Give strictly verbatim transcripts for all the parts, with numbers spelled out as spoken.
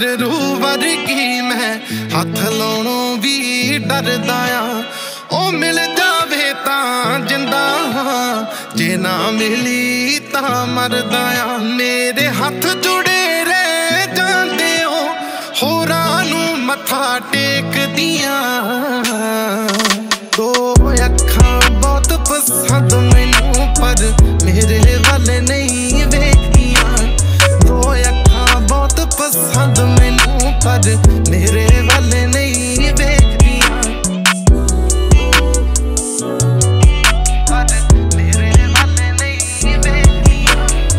पर रूह वर्गी मैं हथ लाउणों भी डरदा आ। ओ मिल जावे तां जिंदा हां, जे ना मिली तां मरदा आ। मेरे हथ जुड़े रह जांदे ओ होरां नूं मत्था टेकदियां। दो अखां बहुत पसंद मैनूं पर मेरे वल नहीं वेखदियां। दो अखां बहुत पसंद मैनूं पर मेरे वल नहीं वेखदियां। पर मेरे वल नहीं वेखदियां।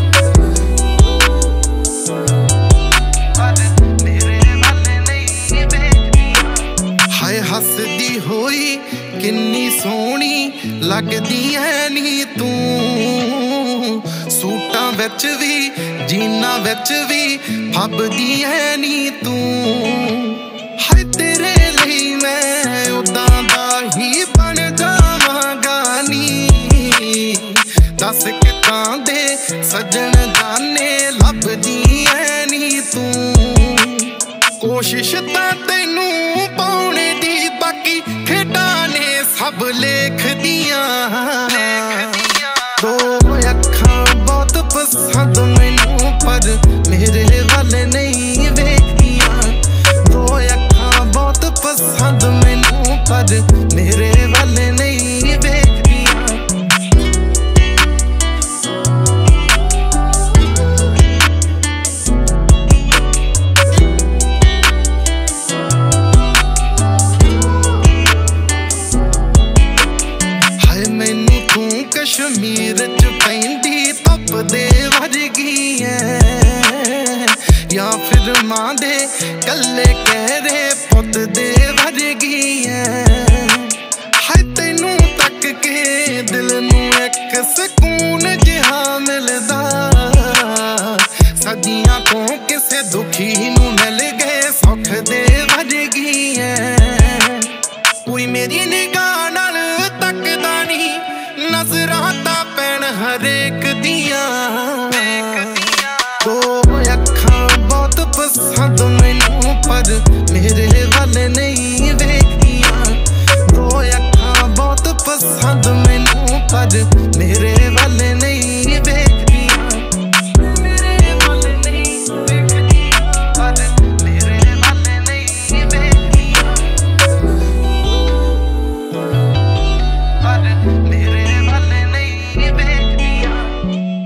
पर मेरे वल नहीं वेखदियां। हाय हसदी होई किन्नी सोहनी लगदी है नी तू, सूटां विच भी जीना विच भी फबदी है नी तू। हाय तेरे लई मैं उदां दा ही बन जावांगा नी। दस कितां दे सजन जाने लभदी है नी तू। कोशिश तां तैनूं पाउणे दी बाकी खेडां ने सब लेख दियां। दो अखां बहुत पसंद मैनूं पर मेरे वल नहीं वेखदियां। दो अखां बहुत पसंद मैनूं पर मेरे वल नहीं वेखदियां। कश्मीर च पैंदी धुप दे वर्गी है, या फिर मां दे कल्ले कहरे पुत दे वर्गी है। हाय तैनूं तक के दिल नूं एक सकून जिहा मिलदा। सदियां तो किसे दुखी नूं मिल गए सुख दे वर्गी है। कोई मेरी निगाह नाल तकदा नहीं, नजरां तां पैण हरेक दियां। दो अखां बहुत पसंद।